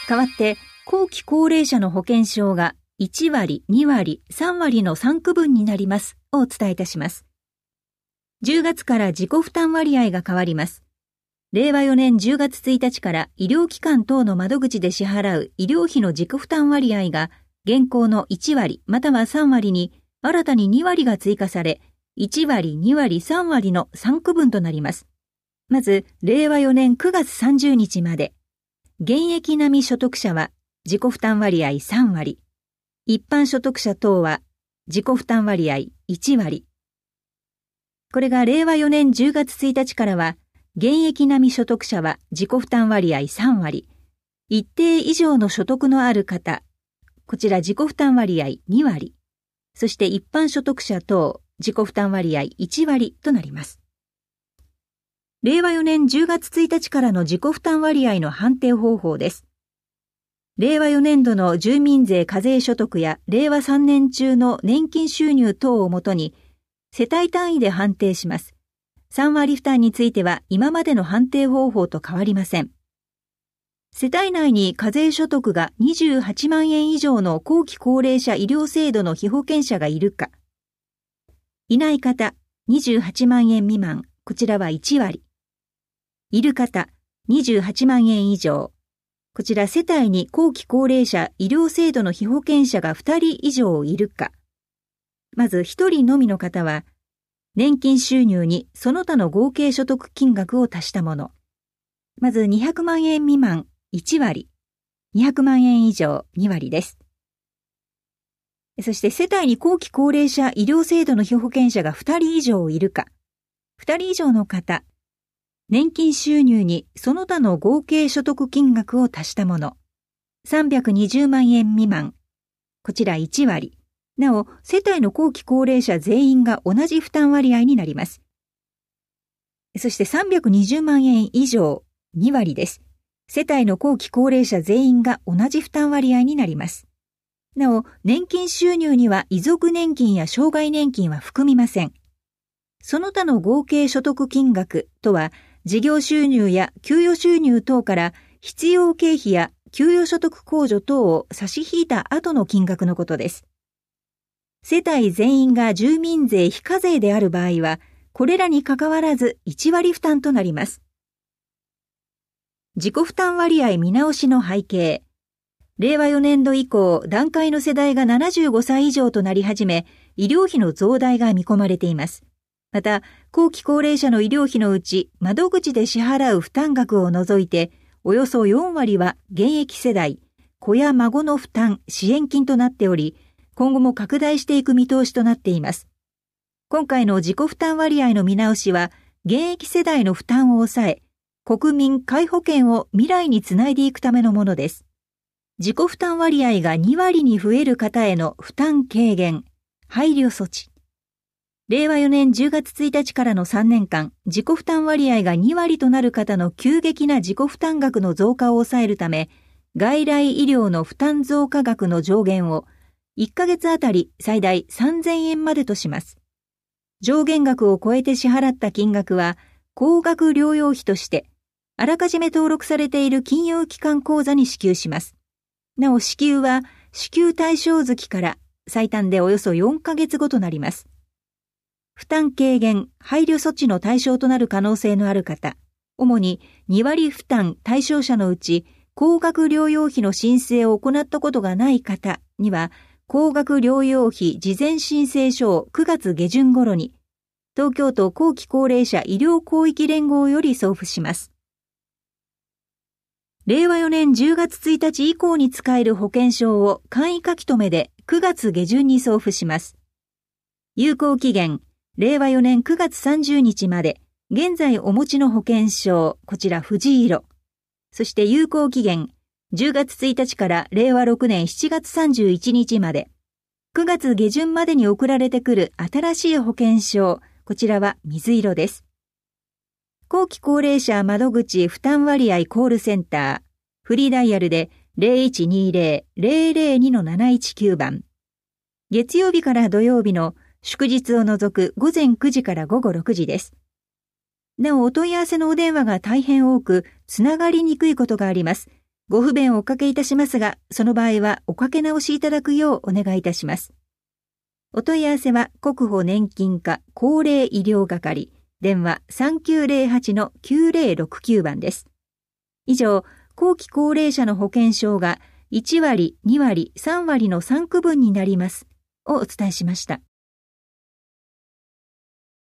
代わって、後期高齢者の保険証が1割、2割、3割の3区分になりますをお伝えいたします。10月から自己負担割合が変わります。令和4年10月1日から医療機関等の窓口で支払う医療費の自己負担割合が現行の1割または3割に新たに2割が追加され、1割、2割、3割の3区分となります。まず、令和4年9月30日まで、現役並み所得者は自己負担割合3割、一般所得者等は自己負担割合1割。これが令和4年10月1日からは、現役並み所得者は自己負担割合3割、一定以上の所得のある方、こちら自己負担割合2割、そして一般所得者等自己負担割合1割となります。令和4年10月1日からの自己負担割合の判定方法です。令和4年度の住民税課税所得や令和3年中の年金収入等をもとに世帯単位で判定します。3割負担については今までの判定方法と変わりません。世帯内に課税所得が28万円以上の後期高齢者医療制度の被保険者がいるか、いない方28万円未満、こちらは1割。いる方28万円以上。こちら世帯に後期高齢者医療制度の被保険者が2人以上いるか。まず1人のみの方は、年金収入にその他の合計所得金額を足したもの。まず200万円未満1割。200万円以上2割です。そして世帯に後期高齢者医療制度の被保険者が2人以上いるか。2人以上の方。年金収入にその他の合計所得金額を足したもの。320万円未満。こちら1割。なお、世帯の後期高齢者全員が同じ負担割合になります。そして320万円以上2割です。世帯の後期高齢者全員が同じ負担割合になります。なお、年金収入には遺族年金や障害年金は含みません。その他の合計所得金額とは、事業収入や給与収入等から必要経費や給与所得控除等を差し引いた後の金額のことです。世帯全員が住民税非課税である場合は、これらに関わらず1割負担となります。自己負担割合見直しの背景。令和4年度以降、団塊の世代が75歳以上となり始め、医療費の増大が見込まれています。また、後期高齢者の医療費のうち、窓口で支払う負担額を除いて、およそ4割は現役世代、子や孫の負担、支援金となっており、今後も拡大していく見通しとなっています。今回の自己負担割合の見直しは、現役世代の負担を抑え、国民皆保険を未来につないでいくためのものです。自己負担割合が2割に増える方への負担軽減、配慮措置。令和4年10月1日からの3年間、自己負担割合が2割となる方の急激な自己負担額の増加を抑えるため、外来医療の負担増加額の上限を1ヶ月あたり最大3000円までとします。上限額を超えて支払った金額は、高額療養費として、あらかじめ登録されている金融機関口座に支給します。なお支給は、支給対象月から最短でおよそ4ヶ月後となります。負担軽減、配慮措置の対象となる可能性のある方、主に2割負担対象者のうち、高額療養費の申請を行ったことがない方には、高額療養費事前申請書を9月下旬頃に、東京都後期高齢者医療広域連合より送付します。令和4年10月1日以降に使える保険証を簡易書き留めで9月下旬に送付します。有効期限、令和4年9月30日まで、現在お持ちの保険証、こちら藤色。そして有効期限、10月1日から令和6年7月31日まで、9月下旬までに送られてくる新しい保険証、こちらは水色です。後期高齢者窓口負担割合コールセンター、フリーダイヤルで 0120-002-719 番。月曜日から土曜日の祝日を除く午前9時から午後6時です。なお、お問い合わせのお電話が大変多く、つながりにくいことがあります。 ご不便をおかけいたしますが、その場合はおかけ直しいただくようお願いいたします。お問い合わせは国保年金課高齢医療係、電話 3908-9069 番です。以上、後期高齢者の保険証が1割、2割、3割の3区分になりますをお伝えしました。